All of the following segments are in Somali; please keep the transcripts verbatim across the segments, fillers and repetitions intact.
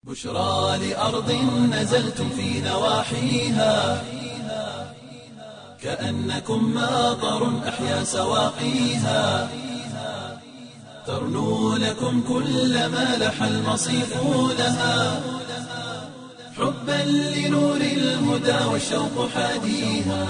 بشرى لأرض نزلتم في نواحيها كأنكم ماطر أحيا سواقيها ترنو لكم كل ما لح المصيف لها حبا لنور الهدى والشوق حاديها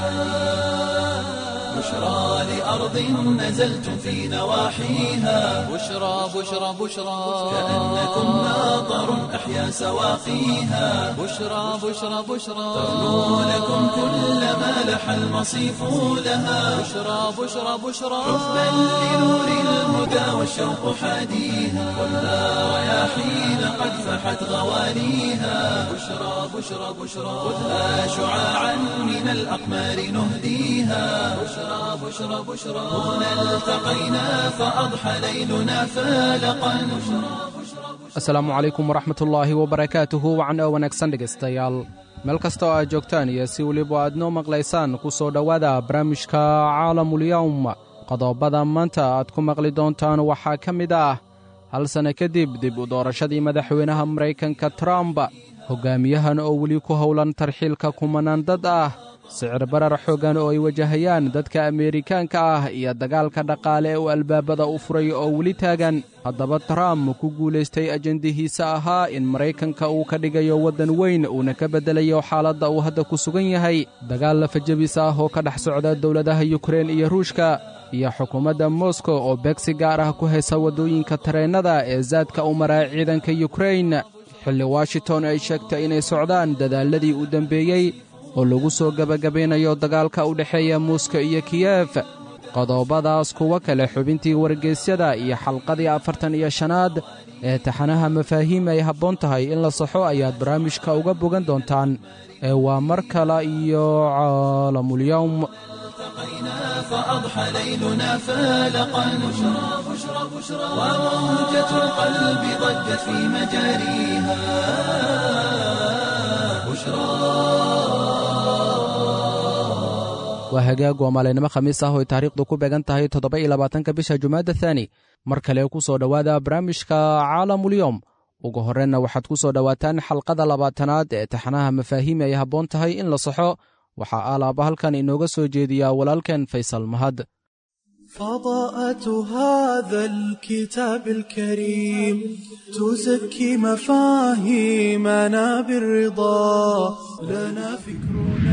بشرى لأرض نزلتم في نواحيها بشرى بشرى بشرى كأنكم ماطر أحيا سواقيها بشرى بشرى بشرى ترنو لكم كل ما لح المصيف لها بشرى بشرى بشرى حبا لنور الهدى والشوق حاديها ولا رياحين قد فحت غوانيها بشرى بشرى بشرى خذها شعاعا من الأقمار نهديها بشرى بشرى بشرى هنا التقينا فأضحى ليلنا فالقا asalaamu calaykum waraxmatullaahi wabarakaatuhu wacan oo wanaagsan dhegaystayaal meel kasta oo aad joogtaan iyo si weliba aad noo maqlaysaan ku soo dhowaada barnaamijka caalamulyawm qodobada maanta aad ku maqli doontaan waxaa ka mid ah hal sanno kadib dib u doorashadii madaxweynaha maraykanka trump hoggaamiyahan oo weli ku howlan tarxiilka kumanaan dad ah sicir barar xooggan oo ay wajahayaan dadka ameerikaanka ah iyo dagaalka dhaqaale ee uu albaabada u furay oo weli taagan haddaba trump ku guulaystay ajendihiisa ahaa in maraykanka uu ka dhigayo waddan weyn uuna ka beddelayo xaaladda uu hadda ku sugan yahay dagaal lafajabis ah oo ka dhex socda dowladaha yukrein iyo ruushka iyo xukuumadda moskow oo beegsi gaar ah ku haysa waddooyinka tareennada ee saadka u maraa ciidanka yukrein xilli washington ay sheegtay inay socdaan dadaalladii u dembeeyey oo lagu soo gebagabaynayo dagaalka u dhexeeya muuska iyo kiyef qodobadaas kuwa kale xubintii wargeysyada iyo xalqadii afartan iyo shanaad ee taxanaha mafaahiim ay habboon tahay in la saxo ayaad barnaamijka uga bogan doontaan ee waa mar kale iyo caalamulyawm فأضحى ليلنا فالقا بشرى بشرى بشرى وموجة القلب ضجت في مجاريها waa hagaag waa maalinimo khamiis ah oo ay taariikhdu ku beegan tahay toddoba iyo labaatanka bisha jumaada thaani mar kale ku soo dhowaada barnaamijka caalamulyawm ugu horreynna waxaad ku soo dhowaataan xalqada labaatanaad ee taxanaha mafaahiim ay habboon tahay in la saxo waxaa aalaaba halkan inooga soo jeediyaa walaalkeen faysal mahad فضاءة هذا الكتاب الكريم تزكي مفاهيمنا بالرضا لنا فكرنا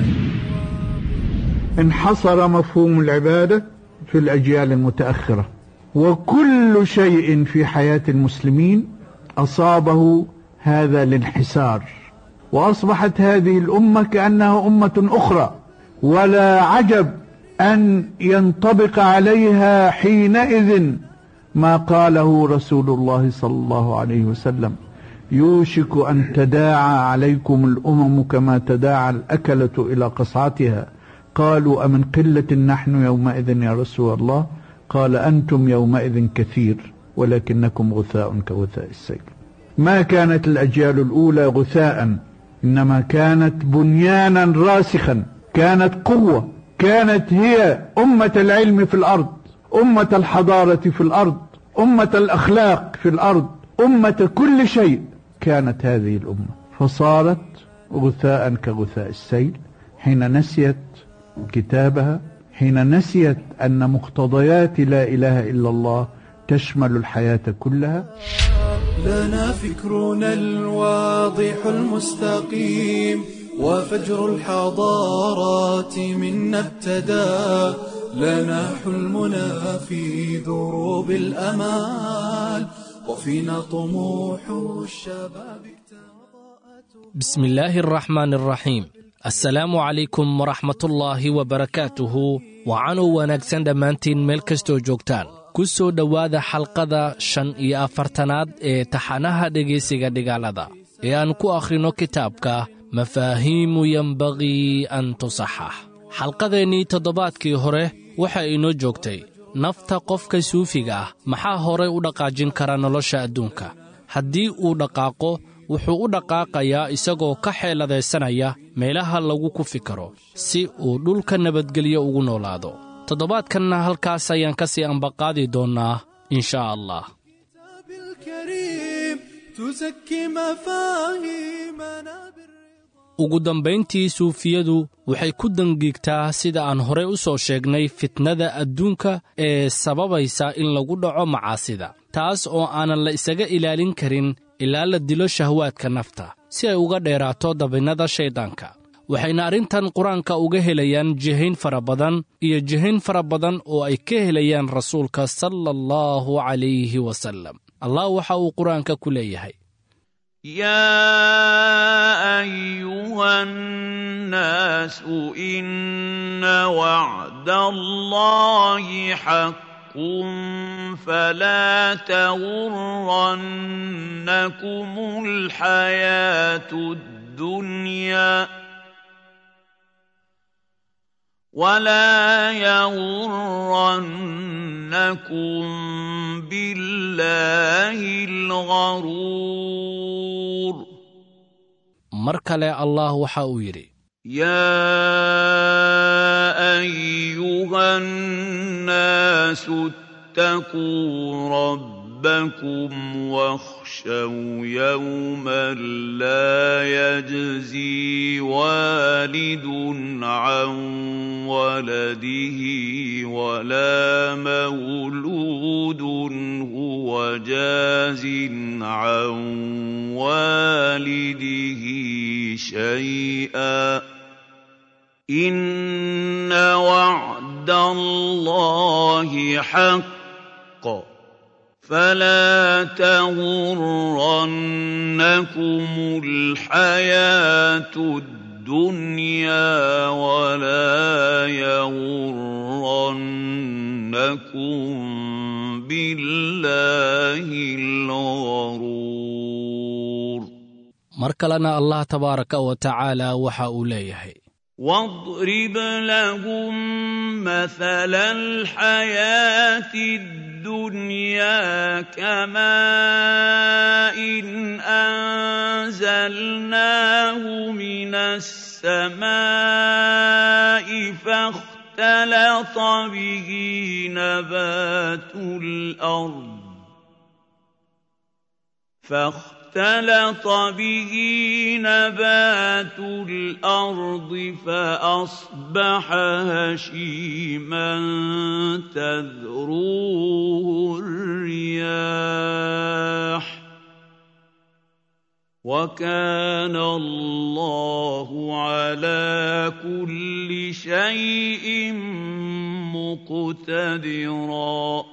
انحصر مفهوم العبادة في الأجيال المتأخرة وكل شيء في حياة المسلمين أصابه هذا الانحسار وأصبحت هذه الأمة كأنها أمة أخرى ولا عجب أن ينطبق عليها حينئذ ما قاله رسول الله صلى الله عليه وسلم يوشك أن تداعى عليكم الأمم كما تداعى الأكلة إلى قصعتها قالوا أمن قلة نحن يومئذ يا رسول الله قال أنتم يومئذ كثير ولكنكم غثاء كغثاء السيل ما كانت الأجيال الأولى غثاء إنما كانت بنيانا راسخا كانت قوة كانت هي أمة العلم في الأرض أمة الحضارة في الأرض أمة الأخلاق في الأرض أمة كل شيء كانت هذه الأمة فصارت غثاء كغثاء السيل حين نسيت كتابها حين نسيت أن مقتضيات لا إله إلا الله تشمل الحياة كلها لنا فكرنا الواضح المستقيم وفجر الحضارات منا ابتدى لنا حلمنا في دروب الأمال وفينا طموح الشباب بسم الله الرحمن الرحيم السلام عليكم ورحمة الله وبركاته وعنو wanaagsan dhammaantiin meel kastoo joogtaan ku soo dhowaada xalqada shan iyo afartanaad ee taxanaha dhegaysiga dhigaalada ee aan ku akhrino kitaabka mafaahiimu yenbagii an tusaxax xalqadeennii toddobaadkii hore waxa inoo joogtay nafta qofka suufiga ah maxaa horay u dhaqaajin kara nolosha adduunka haddii uu dhaqaaqo wuxuu u dhaqaaqayaa isagoo ka xeeladaysanaya meelaha lagu ku fikiro si uu dhulka nabadgelyo ugu noolaado toddobaadkanna halkaas ayaan ka sii ambaqaadi doonnaa in shaa allah تزكي مفاهيمنا بالرضا. ugu dambayntii suufiyadu waxay ku dangiigtaa sida aan horey u soo sheegnay fitnada adduunka ee sababaysa in lagu dhaco macaasida, taas oo aanan la isaga ilaalin karin ilaa la dilo shahwaadka nafta si ay uga dheeraato dabinnada shayddaanka. waxayna arrintan qur-aanka uga helayaan jihayn fara badan iyo jihayn fara badan oo ay ka helayaan rasuulka sala allahu calayhi wasallam. allah waxa uu qur-aanka ku leeyahay: يا أيها الناس إن وعد الله حق فلا تغرنكم الحياة الدنيا ولا يغرنكم بالله الغرور. mar kale allah waxa uu yidhi: يا أيها الناس اتقوا ربكم واخشوا يوما لا يجزي والد عن ولده ولا مولود هو جاز عن والده شيئا إن وعد الله حق فلا تغرنكم الحياة الدنيا ولا يغرنكم بالله الغرور. mar kalena allah tabaaraka wa tacaala waxa uu leeyahay: واضرب لهم مثل الحياة الدنيا كماء إن أنزلناه من السماء فاختلط به نبات الأرض فاختلط اختلط به نبات الأرض فأصبح هشيما تذروه الرياح وكان الله على كل شيء مقتدرا.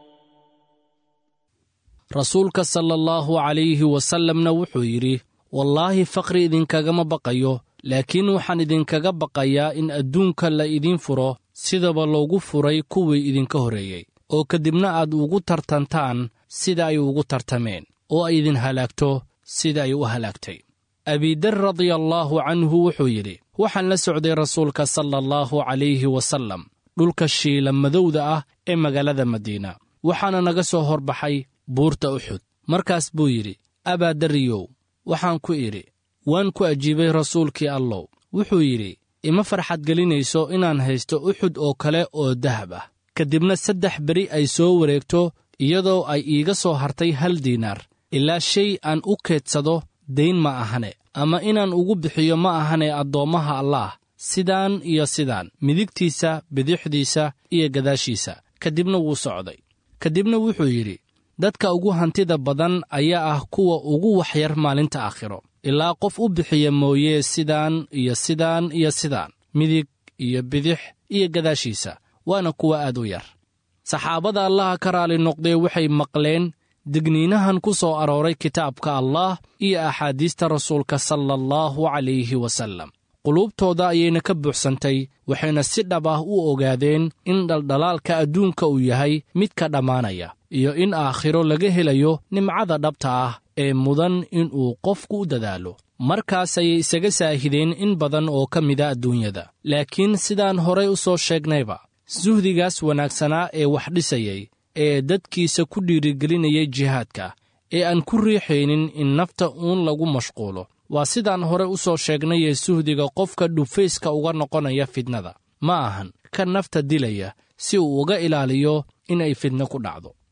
rasuulka sala allahu calayhi wasallamna wuxuu yidhi: wallaahi faqri idinkagama baqayo, laakiin waxaan idinkaga baqayaa in adduunka la idiin furo sidaba loogu furay kuwii idinka horreeyey, oo kadibna aad ugu tartantaan sida ay ugu tartameen, oo ay idin halaagto sida ay u halaagtay. abidar radiyallaahu canhu wuxuu yidhi: waxaan la socday rasuulka sala allahu calayhi wasallam dhulka shiila madowda ah ee magaalada madiina, waxaana naga soo horbaxay buurta uxud. markaas buu yidhi: abaadariyow, waxaan ku idhi: waan ku ajiibay rasuulkii allow. wuxuu yidhi: ima farxad gelinayso inaan haysto uxud oo kale oo dahab ah, kadibna saddex beri ay soo wareegto iyadoo ay iiga soo hartay hal diinaar, ilaa shay aan u keedsado dayn ma ahane, ama inaan ugu bixiyo ma ahane addoommaha allaah sidaan iyo sidaan, midigtiisa, bidixdiisa iyo gadaashiisa. kadibna wuu socday. kadibna wuxuu yidhi: dadka ugu hantida badan ayaa ah kuwa ugu waxyar maalinta aakhiro, ilaa qof u bixiya mooye sidaan iyo sidaan iyo sidaan, midig iyo bidix iyo gadaashiisa, waana kuwa aad u yar. saxaabada allaha ka raali noqdee waxay maqleen digniinahan ku soo arooray kitaabka allaah iyo axaadiista rasuulka sala allahu calayhi wasallam. quluubtooda ayayna ka buuxsantay, waxayna si dhab ah u ogaadeen in dhaldhalaalka adduunka uu yahay mid ka dhammaanaya, iyo in aakhiro laga helayo nimcada dhabta ah ee mudan inuu qofku u dadaalo. markaas ayay isaga saahideen in badan oo ka mida adduunyada. laakiin sidaan horay u soo sheegnayba, suhdigaas wanaagsanaa ee wax dhisayay, ee dadkiisa ku dhiirigelinayay jihaadka, ee aan ku riixaynin in nafta uun lagu mashquulo, waa sidaan hore u soo sheegnayee suhdiga qofka dhufayska uga noqonaya fidnada, ma ahan ka nafta dilaya si uu uga ilaaliyo inay fidno ku dhacdo.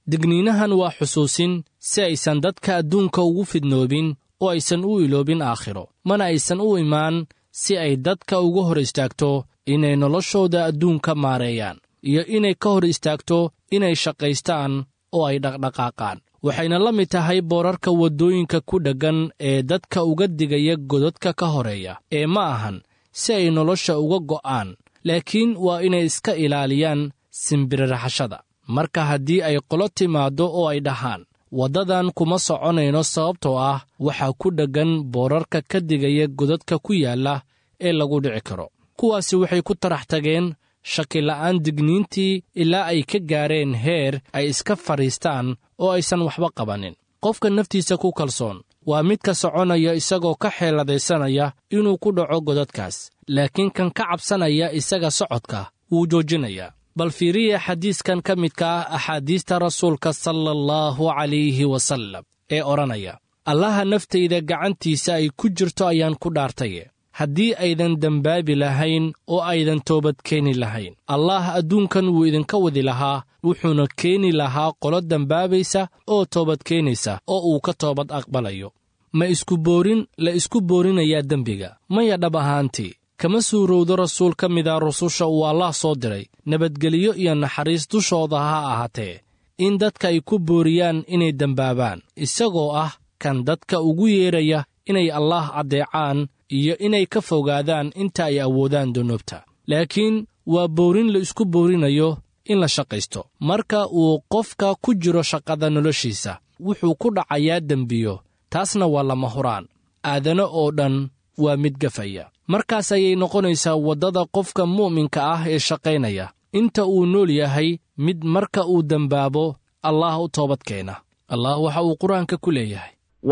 digniinahan waa xusuusin si aysan dadka adduunka ugu fidnoobin oo aysan u iloobin aakhiro, mana aysan u imaan si ay dadka uga hor istaagto inay noloshooda adduunka maareeyaan iyo inay ka hor istaagto inay shaqaystaan oo ay dhaqdhaqaaqaan. waxayna la mid tahay boorarka waddooyinka ku dheggan ee dadka uga digaya godadka ka horeeya, ee ma ahan si ay nolosha uga go'aan, laakiin waa inay iska ilaaliyaan simbiriraxashada. marka haddii ay qolo timaaddo oo ay dhahaan waddadan kuma soconayno sababtoo ah waxaa ku dheggan boorarka ka digaya godadka ku yaalla ee lagu dhici karo, kuwaasi waxay ku tarax tageen shakila'aan digniintii ilaa ay ka gaareen heer ay iska fadhiistaan oo aysan waxba qabanin. qofka naftiisa ku kalsoon waa mid ka soconaya isagoo ka xeeladaysanaya inuu ku dhaco godadkaas, laakiin kan ka cabsanaya isaga socodka wuu joojinayaa. bal fiiriya xadiiskan ka midka ah axaadiista rasuulka sala allahu calayhi wasallam ee odhanaya, allaha naftayda gacantiisa ay ku jirto ayaan ku dhaartaye, haddii aydan dembaabi lahayn oo aydan toobad keeni lahayn, allaah adduunkan wuu idinka wadi lahaa, wuxuuna keeni lahaa qolo dembaabaysa oo toobad keenaysa oo uu ka toobad aqbalayo. ma isku boorin la isku boorinayaa dembiga? maya, dhab ahaantii kama suurowdo rasuul ka mida rususha uu allaah soo diray, nabadgeliyo iyo naxariis dushooda ha ahaatee, in dadka ay ku booriyaan inay dembaabaan, isagoo ah kan dadka ugu yeeraya inay allaah addeecaan iyo inay ka fogaadaan inta ay awoodaan dunuubta. laakiin waa boorin la isku boorinayo in la shaqaysto. marka uu qofka ku jiro shaqada noloshiisa, wuxuu ku dhacayaa dembiyo, taasna waa lama huraan. aadano oo dhan waa mid gafaya. markaas ayay noqonaysaa waddada qofka mu'minka ah ee shaqaynaya inta uu nool yahay mid marka uu dembaabo allaah u toobad keena. allah waxa uu qur-aanka ku leeyahay,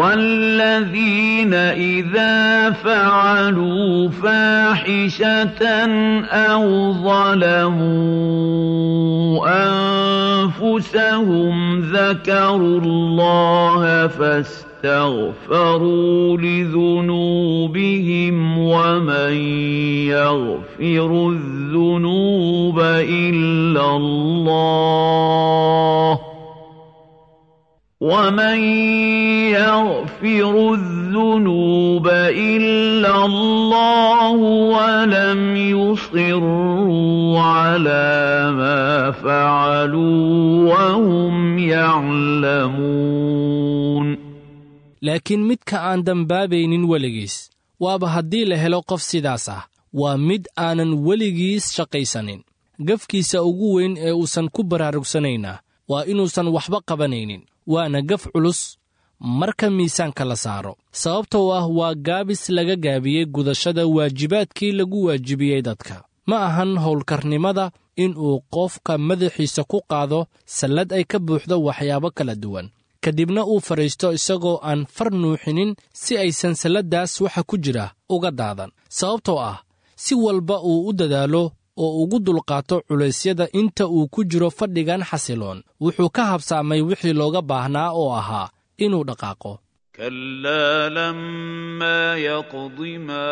والذين إذا فعلوا فاحشة أو ظلموا أنفسهم ذكروا الله فاستغفروا لذنوبهم ومن يغفر الذنوب إلا الله ومن يغفر الذنوب إلا الله ولم يصروا على ما فعلوا وهم يعلمون. laakiin midka aan dembaabaynin weligiis, waaba haddii la helo qof sidaas ah, waa mid aanan weligiis shaqaysanin. gafkiisa ugu weyn ee uusan ku baraarugsanaynaa waa inuusan waxba qabanaynin, waana gaf culus marka miisaanka la saaro, sababtoo ah waa gaabis laga gaabiyey gudashada waajibaadkii lagu waajibiyey dadka. ma ahan howlkarnimada inuu qofka madaxiisa ku qaado sallad ay ka buuxdo waxyaabo kala duwan, kadibna uu fadhiisto isagoo aan far nuuxinin si aysan salladdaas waxa ku jira uga daadan. sababtoo ah si walba uu u dadaalo oo ugu dulqaato culaysyada inta uu ku jiro fadhigan xasiloon, wuxuu ka habsaamay wixii looga baahnaa oo ahaa inuu dhaqaaqo. كلا لما يقض ما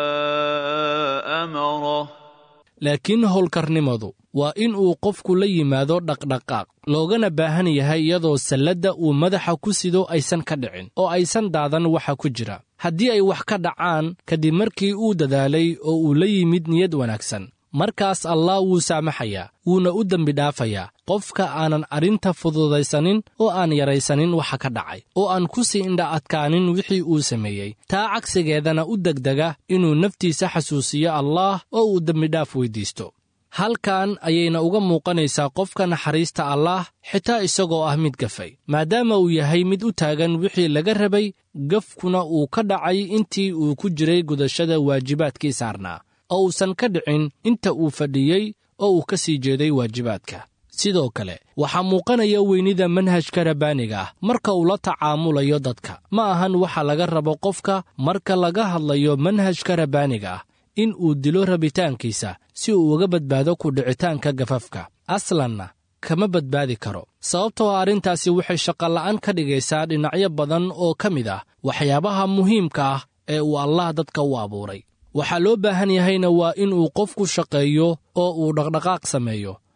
أمره. laakiin howlkarnimadu waa in uu qofku la yimaado dhaqdhaqaaq, loogana baahan yahay iyadoo salladda uu madaxa ku sido aysan ka dhicin oo aysan daadan waxa ku jira. haddii ay wax ka dhacaan kadib markii uu dadaalay oo uu la yimid niyad wanaagsan, markaas allah wuu saamaxayaa, wuuna u dembi dhaafayaa qofka aanan arrinta fududaysanin oo aan yaraysanin waxa ka dhacay, oo aan ku sii indha adkaanin wixii uu sameeyey. taa cagsigeedana u degdega inuu naftiisa xasuusiyo allaah oo uu dembidhaaf weyddiisto. halkan ayayna uga muuqanaysaa qofka naxariista allaah xitaa isagoo ah mid gafay, maadaama uu yahay mid u taagan wixii laga rabay, gafkuna uu ka dhacay intii uu ku jiray gudashada waajibaadkii saarnaa, oo uusan ka dhicin inta uu fadhiyey oo uu ka sii jeeday waajibaadka. sidoo kale waxaa muuqanaya weynida manhajka rabbaaniga ah marka uu la tacaamulayo dadka. ma ahan waxa laga rabo qofka marka laga hadlayo manhajka rabbaaniga ah in uu dilo rabitaankiisa si uu uga badbaado ku dhicitaanka gafafka. aslanna kama badbaadi karo, sababtoo arrintaasi waxay shaqola'aan ka dhigaysaa dhinacyo badan oo ka mid ah waxyaabaha muhiimka ah ee uu allah dadka u abuuray. waxaa loo baahan yahayna waa in uu qofku shaqeeyo oo uu dhaqdhaqaaq sameeyo,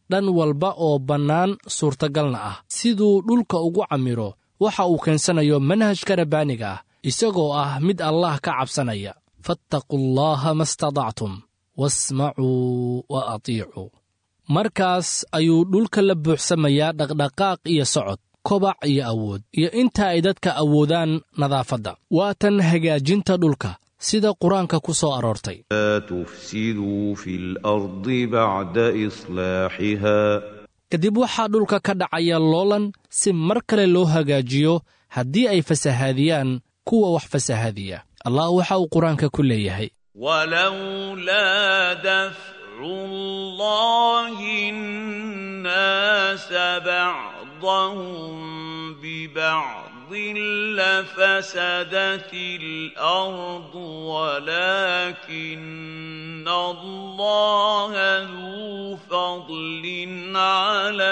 dhan walba oo bannaan suurtagalna ah siduu dhulka ugu camiro waxa uu keensanayo manhajka rabbaaniga ah isagoo ah mid allah ka cabsanaya fattaqullaaha mastadactum wasmacuu wa atiicuu markaas ayuu dhulka la buuxsamayaa dhaqdhaqaaq iyo socod kobac iyo awood iyo inta ay dadka awoodaan nadaafadda waa tan hagaajinta dhulka sida qur-aanka ku soo aroortay laa tufsiduu fi lardi bacda islaaxihaa kadib waxaa dhulka ka dhacaya loolan si mar kale loo hagaajiyo haddii ay fasahaadiyaan kuwa wax fasahaadiya allah waxa uu qur-aanka ku leeyahay walowlaa dafcu llaahi nnaasa bacdahum bibacdin lafasadati alardu walaakinna allaha duu fadlin cala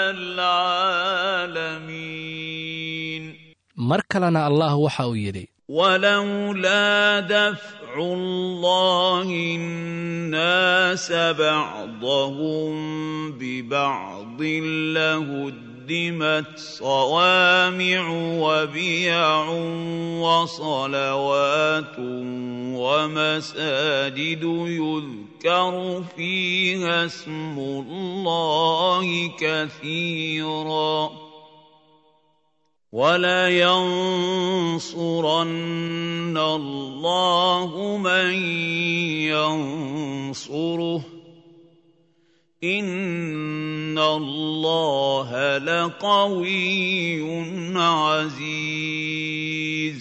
alcaalamiin mar kalena allah waxa uu yidhi ولولا دفع الله الناس بعضهم ببعض لهدمت صوامع وبيع وصلوات ومساجد يذكر فيها اسم الله كثيرا وَلَيَنصُرَنَّ اللَّهُ مَن يَنصُرُهُ إِنَّ اللَّهَ لَقَوِيٌّ عَزِيزٌ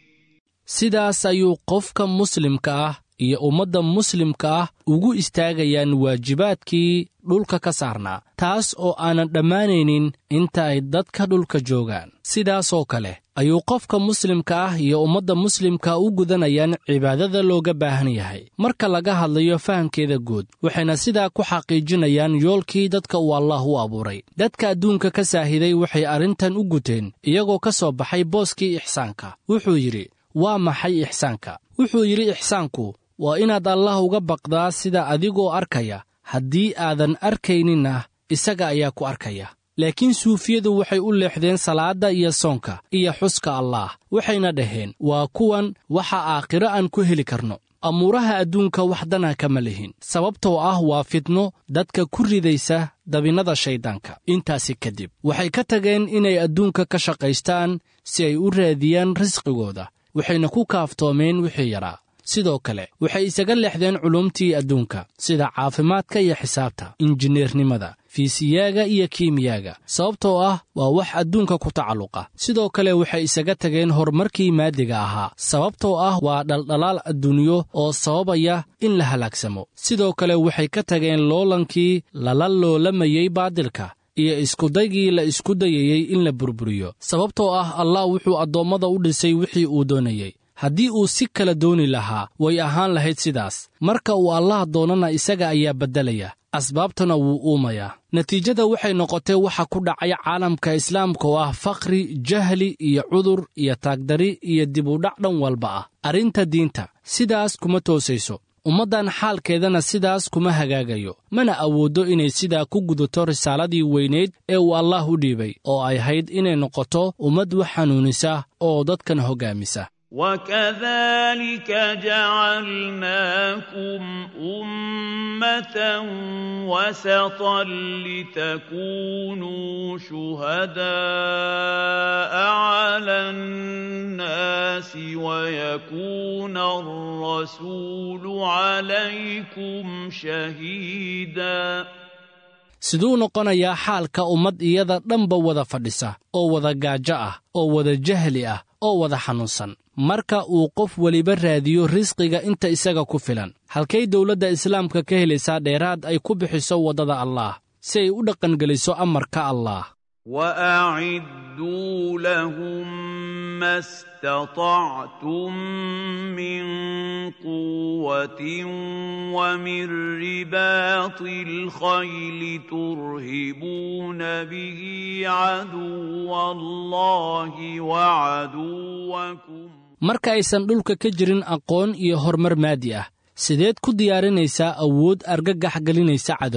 sidaas ayuu qofka muslimka ah iyo ummadda muslimka ah ugu istaagayaan waajibaadkii dhulka ka saarnaa taas oo aanan dhammaanaynin inta ay dadka dhulka joogaan sidaasoo kale ayuu qofka muslimka ah iyo ummadda muslimka u gudanayaan cibaadada looga baahan yahay marka laga hadlayo fahamkeeda guud waxayna sidaa ku xaqiijinayaan yoolkii dadka uu allah u abuuray dadka adduunka ka saahiday waxay arrintan u guteen iyagoo ka soo baxay booskii ixsaanka wuxuu yidhi waa maxay ixsaanka wuxuu yidhi ixsaanku waa inaad allah uga baqdaa sida adigoo arkaya haddii aadan arkayninna isaga ayaa ku arkaya laakiin suufiyadu waxay u leexdeen salaadda iyo soonka iyo xuska allaah waxayna dhaheen waa kuwan waxa aakhiro aan ku heli karno amuuraha adduunka wax dana kama lihin sababtoo ah waa fitno dadka ku ridaysa dabinnada shayddaanka intaasi kadib waxay ka tageen inay adduunka ka shaqaystaan si ay u raadiyaan risqigooda waxayna ku kaaftoomeen wixii yaraa sidoo kale waxay isaga leexdeen culumtii adduunka sida caafimaadka iyo xisaabta injineernimada fiisiyaaga iyo kiimiyaaga sababtoo ah waa wax adduunka ku tacalluqa sidoo kale waxay isaga tageen horumarkii maadiga ahaa sababtoo ah waa dhaldhalaal adduunyo oo sababaya in la halaagsamo sidoo kale waxay ka tageen loolankii lala loolamayey baadilka iyo iskudaygii la isku dayayey in la burburiyo sababtoo ah allah wuxuu addoommada u dhisay wixii uu doonayey haddii uu si kala dooni lahaa way ahaan lahayd sidaas marka uu allah doonana isaga ayaa beddelaya asbaabtana wuu uumayaa natiijada waxay noqotay waxa ku dhacay caalamka islaamka oo ah faqri jahli iyo cudur iyo taagdari iyo dib u dhac dhan walba ah arrinta diinta sidaas kuma toosayso ummaddan xaalkeedana sidaas kuma hagaagayo mana awooddo inay sidaa ku gudato risaaladii weynayd ee uu allah u dhiibay oo ay hayd inay noqoto ummad wax xanuunisa oo dadkan hoggaamisa وَكَذَلِكَ جَعَلْنَاكُمْ أُمَّةً وَسَطًا لِتَكُونُوا شُهَدَاءَ عَلَى النَّاسِ وَيَكُونَ الرَّسُولُ عَلَيْكُمْ شَهِيدًا siduu noqonayaa xaalka ummad iyada dhanba wada fadhisa oo wada gaajo ah oo wada jahli ah oo wada xanuunsan marka uu qof weliba raadiyo risqiga inta isaga ku filan halkay dawladda islaamka ka helaysaa dheeraad ay ku bixiso waddada allaah si ay u dhaqangeliso amarka allaah وَأَعِدُّوا لَهُم مَّا اسْتَطَعْتُم مِّن قُوَّةٍ وَمِن رِّبَاطِ الْخَيْلِ تُرْهِبُونَ بِهِ عَدُوَّ اللَّهِ وَعَدُوَّكُمْ marka aysan dhulka ka jirin aqoon iyo horumar maadi ah sideed ku diyaarinaysaa awood argagax gelinaysa cadowga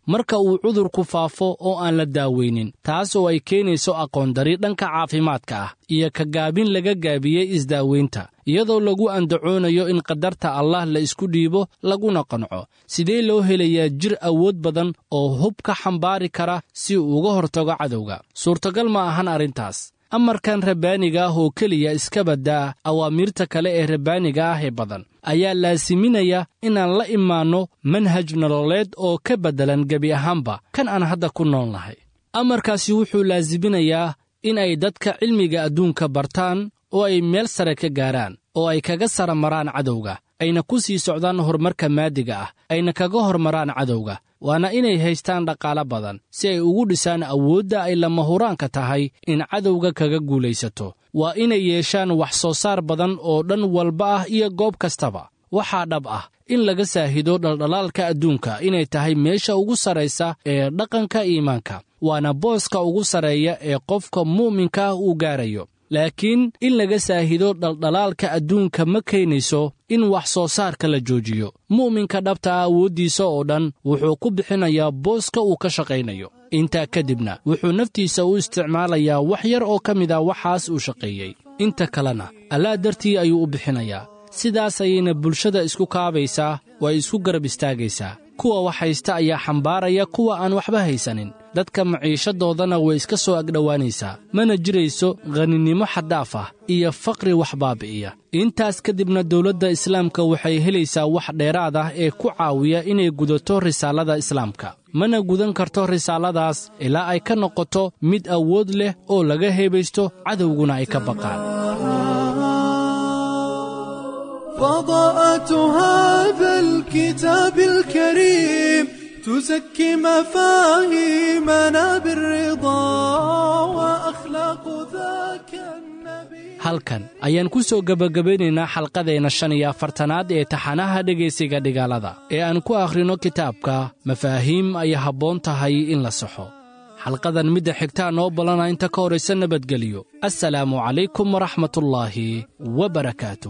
marka uu cudurku faafo oo aan la daaweynin, taas oo ay keenayso aqoondari dhanka caafimaadka ah iyo ka gaabin laga gaabiyey isdaaweynta, iyadoo lagu andacoonayo in qadarta allah la isku dhiibo laguna qanco. sidee loo helayaa jir awood badan oo hub ka xambaari kara si uu uga hortago cadowga? suurtagal ma ahan arrintaas. amarkan rabbaaniga ah oo keliya iska baddaa awaamiirta kale ee rabbaaniga ah ee badan ayaa laasiminaya inaan la imaanno manhaj nololeed oo ka beddelan gebi ahaanba kan aan hadda ku nool nahay. amarkaasi wuxuu laasiminayaa in ay dadka cilmiga adduunka bartaan oo ay meel sare ka gaaraan oo ay kaga sara maraan cadowga, ayna ku sii socdaan horumarka maadiga ah, ayna kaga hormaraan cadowga. waana inay haystaan dhaqaalo badan si ay ugu dhisaan awoodda ay lama huraanka tahay in cadowga kaga guulaysato. waa inay yeeshaan wax soo saar badan oo dhan walba ah iyo goob kastaba. waxaa dhab ah in laga saahido dhaldhalaalka adduunka inay tahay meesha ugu sarraysa ee dhaqanka iimaanka, waana booska ugu sarreeya ee qofka mu'minka ah uu gaarayo. laakiin in laga saahido dhaldhalaalka adduunka ma keenayso in wax soo saarka la joojiyo. mu'minka dhabta ah awooddiisa oo dhan wuxuu ku bixinayaa booska uu ka shaqaynayo. intaa kadibna wuxuu naftiisa u isticmaalayaa wax yar oo ka mid ah waxaas uu shaqeeyey, inta kalena allaah dartii ayuu u bixinayaa. sidaas ayayna bulshada isku kaabaysaa oo ay isku garab istaagaysaa. kuwa wax haysta ayaa xambaaraya kuwa aan waxba haysanin. dadka maciishadoodana way iska soo agdhowaanaysaa, mana jirayso khaninimo xaddaaf ah iyo faqri wax baabi'iya. intaas kadibna dowladda islaamka waxay helaysaa wax dheeraad ah ee ku caawiya inay gudato risaalada islaamka. mana gudan karto risaaladaas ilaa ay ka noqoto mid awood leh oo laga heebaysto, cadowguna ay ka baqaan. فضاءة هذا الكتاب الكريم تزكي مفاهيمنا بالرضا وأخلاق ذاك النبي. halkan ayaan ku soo gabagabaynaynaa xalqadeenna shan iyo afartanaad ee taxanaha dhegaysiga dhigaalada ee aan ku akhrino kitaabka mafaahiim ay habboon tahay in la saxo. xalqadan midda xigtaa noo ballana inta ka horaysa nabadgeliyo. assalaamu calaykum waraxmatullaahi wabarakaatuh.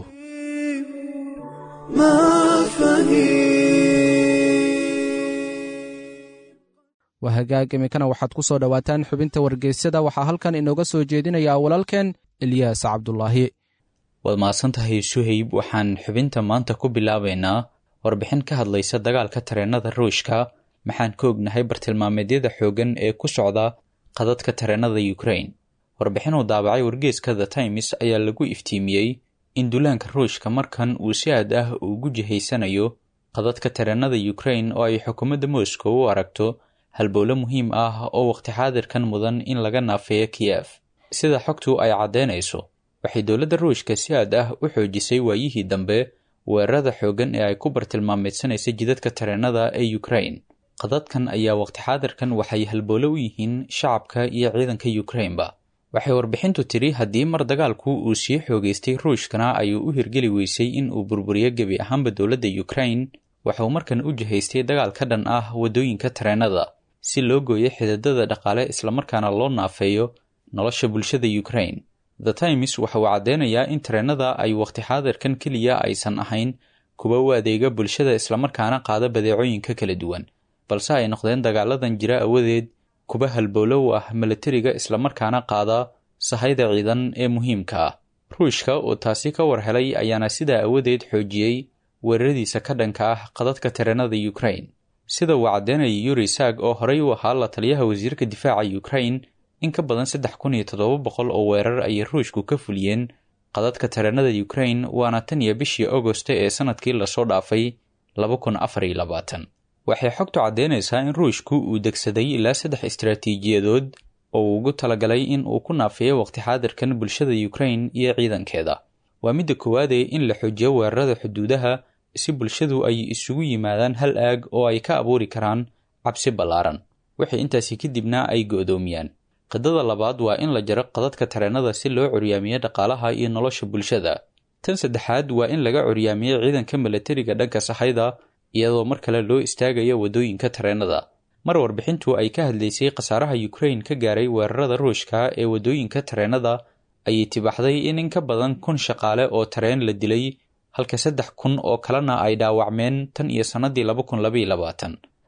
waa hagaag iminkana waxaad ku soo dhowaataan xubinta wargeysyada. waxaa halkan inooga soo jeedinayaa walaalkeen ilyaas cabdulaahi. waad mahadsantahay suhayb. waxaan xubinta maanta ku bilaabaynaa warbixin ka hadlaysa dagaalka tareennada ruushka. maxaan ka ognahay bartilmaameedyada xooggan ee ku socda qadadka tareennada ukrain. warbixin uu daabacay wargeyska The Times ayaa lagu iftiimiyey in duulaanka ruushka markan uu si aad ah ugu jihaysanayo qadadka tareennada Ukraine oo ay xukuumadda Moscow u aragto halbowle muhiim ah oo waqti xaadirkan mudan in laga naafeeyo Kiev. Sida xogtu ay cadeynayso, waxay dowladda Ruushka si aad ah u xoojisay waayihii dambe weerarada xoogan ee ay ku bartilmaameedsanaysa jidadka tareennada ee Ukraine. qadadkan ayaa waqti xaadirkan waxay halbowle u yihiin shacabka iyo ciidanka Ukraine-ba. waxay warbixintu tiri haddii mar dagaalku uu sii xoogeystay Ruushkana ayuu u hirgeli weysay in uu burburiyo gebi ahaanba dowladda Ukraine, waxuu markan u jihaystay dagaal ka dhan ah wadooyinka tareennada si loo gooyo xididada dhaqaale islamarkaana loo naafeeyo nolosha bulshada Ukraine. The Times waxa uu cadeynayaa in tareennada ay waqti xaadirkan keliya aysan ahayn kuwa u adeega bulshada islamarkaana qaada badeecooyinka kala duwan, balse ay noqdeen dagaaladan jira awadeed kuba halbowle u ah milatariga islamarkaana qaada sahayda ciidan ee muhiimka ah. Ruushka oo taasi ka war helay ayaana sidaa awadeed xoojiyey weeraradiisa ka dhanka ah qadadka tareennada Ukraine. Sida uu cadeynaya Yuri Sag oo horey u ahaa la taliyaha wasiirka difaaca Ukraine, in ka badan saddex kun iyo toddoba boqol oo weerar ayay Ruushku ka fuliyeen qadadka tareennada Ukraine waana tan iyo bishii Agosto ee sanadkii lasoo dhaafay laba kun afar iyo labaatan. waxay xogtu cadeynaysaa in Ruushku uu degsaday ilaa saddex istiraatiijiyadood oo uu ugu talagalay in uu ku naafeeyo waqti xaadirkan bulshada Ukraine iyo ciidankeeda. waa midda koowaad ee in la xoojiyo weerarada xuduudaha si bulshadu ay isugu yimaadaan hal aag oo ay ka abuuri karaan cabsi ballaaran, wixii intaasi kadibna ay go'doomiyaan. qadada labaad waa in la jaro qadadka tareennada si loo curyaamiyo dhaqaalaha iyo nolosha bulshada. tan saddexaad waa in laga curyaamiyo ciidanka milatariga dhanka sahayda iyadoo mar kale loo istaagayo wadooyinka tareennada. mar warbixintu ay ka hadlaysay khasaaraha Ukraine ka gaaray weerarada Ruushka ee wadooyinka tareennada ayay tibaxday in in ka badan kun shaqaale oo tareen la dilay halka saddex kun oo kalena ay dhaawacmeen tan iyo sanadii laba kun laba iyo labaatan.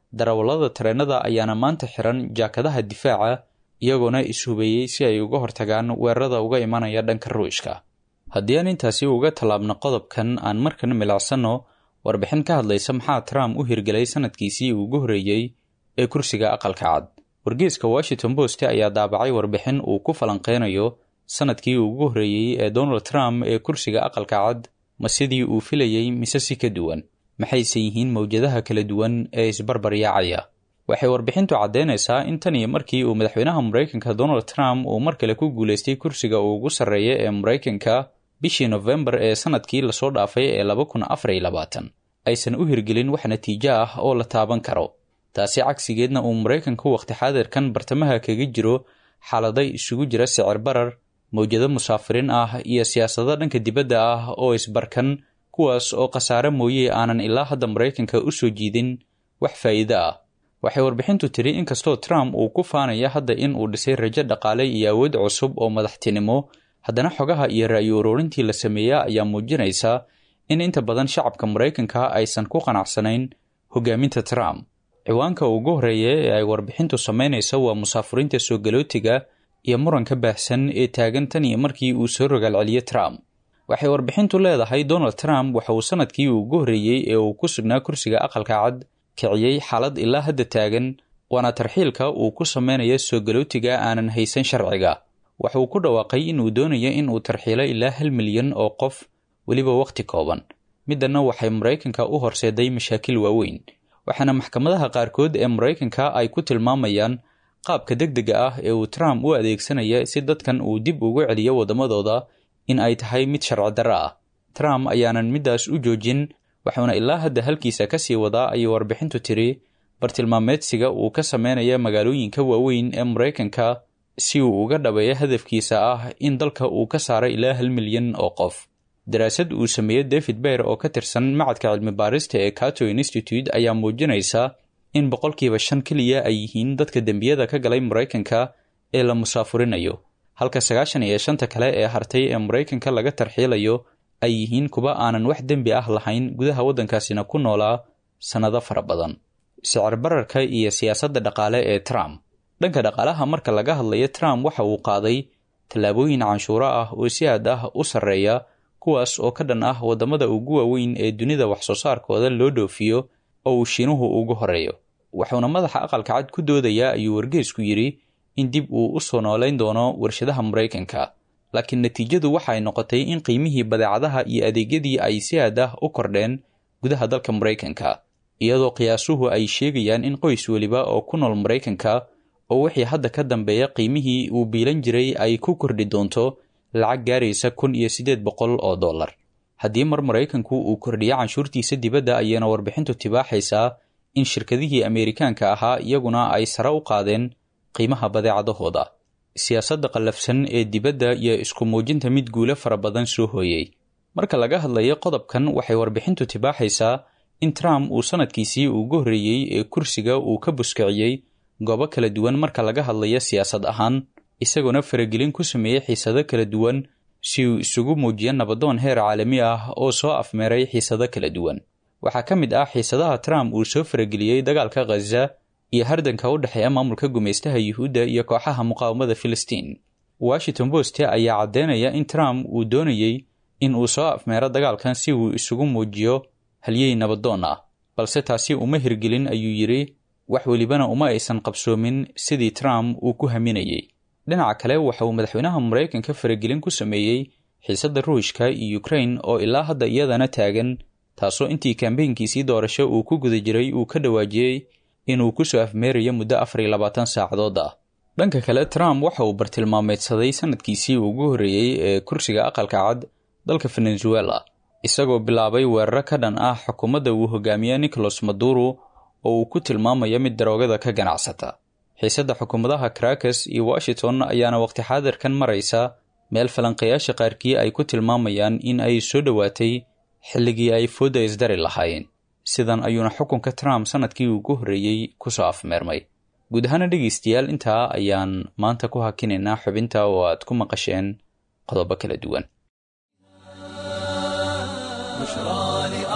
darawallada tareenada ayaana maanta xiran jaakadaha difaaca iyagoona ishubeeyey si ay uga hortagaan weerarada uga imanaya dhanka ruushka. haddii aan intaasi uga tallaabno qodobkan aan markan milacsanno warbixin ka hadlaysa maxaa Trump u hirgelay sanadkiisii ugu horreeyey ee kursiga aqalka cad. wargeyska Washington Post ayaa daabacay warbixin uu ku falanqeynayo sanadkii ugu horreeyey ee Donald Trump ee kursiga aqalka cad ma sidii uu filayay mise si ka duwan. maxayse yihiin mawjadaha kala duwan ee isbarbaryaacaya. waxay warbixintu caddeynaysaa in tan iyo markii uu madaxweynaha Mareykanka Donald Trump uu mar kale ku guuleystay kursiga ugu sarreeya ee Mareykanka bishii November ee sanadkii la soo dhaafay ee laba kun afar iyo labaatan aysan u hirgelin wax natiijo ah oo la taaban karo. taasi cagsigeedna uu Mareykanku waqti xaadirkan bartamaha kaga jiro xaalado isugu jira sicir barar, mawjado musaafiriin ah iyo siyaasado dhanka dibadda ah oo isbarkan, kuwaas oo khasaare mooyee aanan ilaa hadda Mareykanka u soo jiidin wax faa'iido ah. waxay warbixintu tiri inkastoo Trump uu ku faanaya hadda in uu dhisay rajo dhaqaale iyo awood cusub oo madaxtinimo, haddana xogaha iyo ra'yi ururintii la sameeyaa ayaa muujinaysa in inta badan shacabka Mareykanka aysan ku qanacsanayn hogaaminta Trump. ciwaanka ugu horreeya ee ay warbixintu sameynaysa waa musaafiriinta soo galootiga iyo muranka baahsan ee taagan tan iyo markii uu soo rogaal celiyay Trump. waxay warbixintu leedahay Donald Trump waxa uu sanadkii ugu horreeyey ee uu ku sugnaa kursiga aqalka cad kiciyey xaalad ilaa hadda taagan, waana tarxiilka uu ku sameynayo soo galootiga aanan haysan sharciga. waxa uu ku dhawaaqay in uu doonayo in uu tarxiilo ilaa hal milyan oo qof weliba waqti kooban. midana waxay Mareykanka u horseeday mashaakil waaweyn, waxaana maxkamadaha qaarkood ee Mareykanka ay ku tilmaamayaan qaabka degdega ah ee uu Trump u adeegsanaya si dadkan uu dib ugu celiyo wadamadooda in ay tahay mid sharci darro ah. Trump ayaanan midaas u joojin, waxaana ilaa hadda halkiisa ka sii wadaa ayay warbixintu tiri bartilmaameedsiga uu ka sameynaya magaalooyinka waaweyn ee Mareykanka si uu uga dhabeeyo hadafkiisa ah in dalka uu ka saaray ilaa hal milyan oo qof. daraasad uu sameeyey David Baer oo ka tirsan macadka cilmi baarista ee Cato Institute ayaa muujinaysa in boqolkiiba shan keliya ay yihiin dadka dembiyada ka galay Mareykanka ee la musaafurinayo, halka sagaashan iyo shanta kale ee hartay ee Mareykanka laga tarxiilayo ay yihiin kuwa aanan wax dembi ah lahayn gudaha waddankaasina ku noolaa sanado fara badan. sicir bararka iyo siyaasadda dhaqaale ee Trump. dhanka dhaqaalaha marka laga hadlayo, Trump waxa uu qaaday tallaabooyin canshuuro ah oo si aad ah u sarreeya, kuwaas oo ka dhan ah wadamada ugu waaweyn ee dunida wax soo saarkooda loo dhoofiyo oo uu Shiinuhu ugu horeeyo. waxaana madaxa aqalka cad ku doodayaa ayuu wargeysku yiri in dib uu u soo nooleyn doono warshadaha Mareykanka, laakiin natiijadu waxay noqotay in qiimihii badeecadaha iyo adeegyadii ay si aad ah u kordheen gudaha dalka Mareykanka, iyadoo qiyaasuhu ay sheegayaan in qoys waliba oo ku nool Mareykanka oo wixii hadda ka dambeeya qiimihii uu biilan jiray ay ku kordhi doonto lacag gaaraysa kun iyo siddeed boqol oo dollar. haddii mar Mareykanku uu kordhiyo canshuurtiisa dibadda, ayayna warbixintu tibaaxaysaa in shirkadihii Ameerikaanka ahaa iyaguna ay sare u qaadeen qiimaha badeecadahooda. siyaasadda qallafsan ee dibadda iyo isku muujinta mid guulo fara badan soo hooyey. marka laga hadlayo qodobkan, waxay warbixintu tibaaxaysaa in Trump uu sanadkiisii ugu horreeyey ee kursiga uu ka buskiciyey goobo kala duwan marka laga hadlayo siyaasad ahaan, isagoona faragelin ku sameeyey xiisado kala duwan si uu isugu muujiyo nabadoon heer caalami ah oo soo afmeeray xiisado kala duwan. waxaa ka mid ah xiisadaha Trump uu soo farageliyey dagaalka Gaza iyo hardanka u dhexeeya maamulka gumaystaha Yuhuudda iyo kooxaha muqaawamada Filistiin. Washington Post ayaa caddeynaya in Trump uu doonayey in uu soo afmeero dagaalkan si uu isugu muujiyo halyey nabadoon ah, balse taasi uma hirgelin ayuu yiri, wax welibana uma aysan qabsoomin sidii Trump uu ku haminayay. dhinaca kale, waxa uu madaxweynaha Mareykanka faragelin ku sameeyey xiisadda Ruushka iyo Ukraine oo ilaa hadda iyadana taagan, taasoo intii kambeynkiisii doorasho uu ku guda jiray uu ka dhawaajiyey inuu ku soo afmeerayo muddo afar iyo labaatan saacadood ah. dhanka kale, Trump waxa uu bartilmaameedsaday sanadkiisii ugu horreeyey ee kursiga aqalka cad dalka Venezuela, isagoo bilaabay weeraro ka dhan ah xukuumadda uu hogaamiye Nicolas Maduro oo uu ku tilmaamayo mid daroogada ka ganacsata. xiisadda xukuumadaha Caracas iyo Washington ayaana waqti xaadirkan maraysa meel falanqayaasha qaarkii ay ku tilmaamayaan in ay soo dhowaatay xilligii ay fooda isdari lahaayeen. sidan ayuuna xukunka Trump sanadkii ugu horreeyey ku soo afmeermay. guud ahaan dhegeystayaal, intaa ayaan maanta ku hakinaynaa xubinta oo aad ku maqasheen qodobo kala duwan. بشرى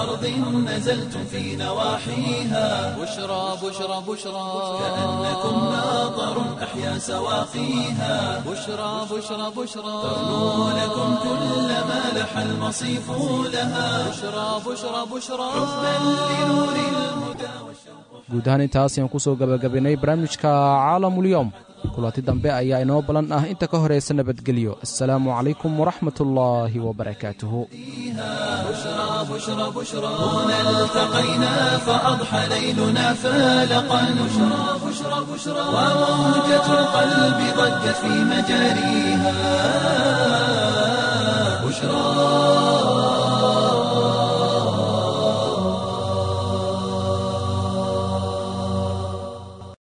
أرض نزلتم في نواحيها بشرى بشرى بشرى كأنكم ماطر أحيا سواقيها بشرى بشرى بشرى ترنو لكم كل ما لح المصيف لها بشرى بشرى بشرى حبا لنور الهدى guud ahaan intaas ayaan ku soo gabagabaynay barnaamijka caalamulyoom kulanti dambe ayaa inoo balan ah inta ka horaysa nabadgelyo assalaamu calaykum waraxmatullaahi wabarakaatuhu بشرى بشرى بشرى هنا التقينا فأضحى ليلنا فالقا بشرى بشرى بشرى وموجة القلب ضجت في مجاريها